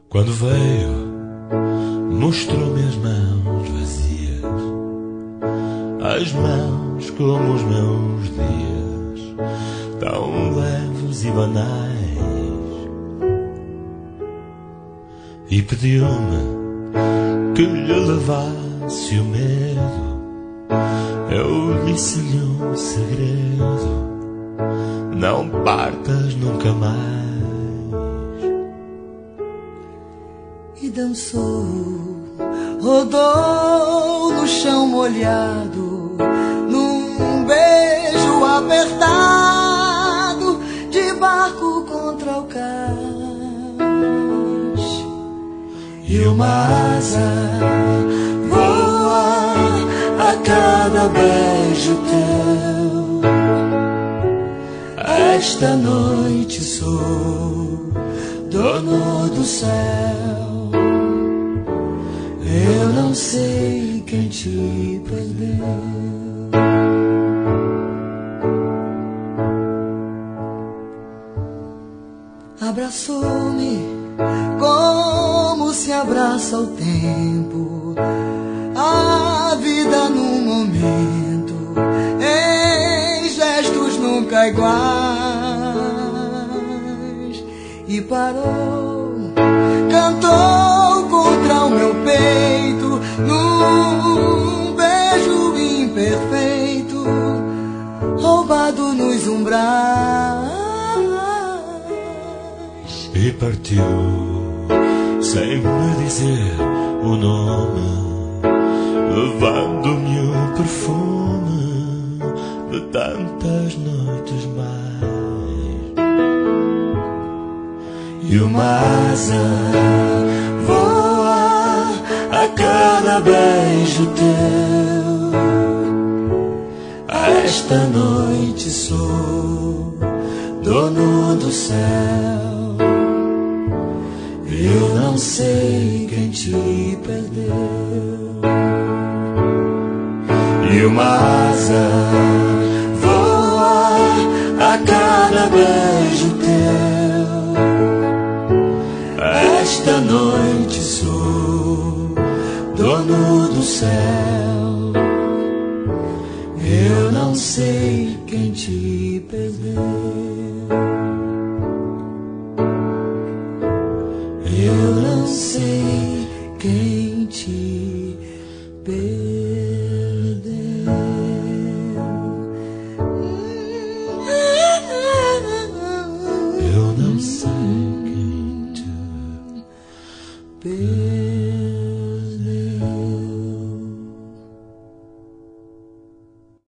Quando veio, mostrou-me as mãos vazias, as mãos como os meus dias, tão leves e banais, e pediu-me que lhe levasse o medo. Eu disse-lhe um segredo: não partas nunca mais. E dançou, rodou no chão molhado, num beijo apertado, de barco contra o cais. E uma asa voa a cada beijo teu. Esta noite sou dono do céu. Eu não sei quem te perdeu. Abraçou-me como se abraça o tempo, a vida num momento, em gestos nunca iguais. E parou, cantou contra o meu peito, num beijo imperfeito, roubado nos umbrais. E partiu sem me dizer o nome, levando-me o perfume de tantas noites mais. E uma asa voa a cada beijo teu. Esta noite sou dono do céu. Eu não sei quem te perdeu. E uma asa voa a cada beijo teu. Esta noite sou dono do céu. Eu não sei quem te perdeu. Eu não sei quem te perdeu. Eu não sei quem te perdeu.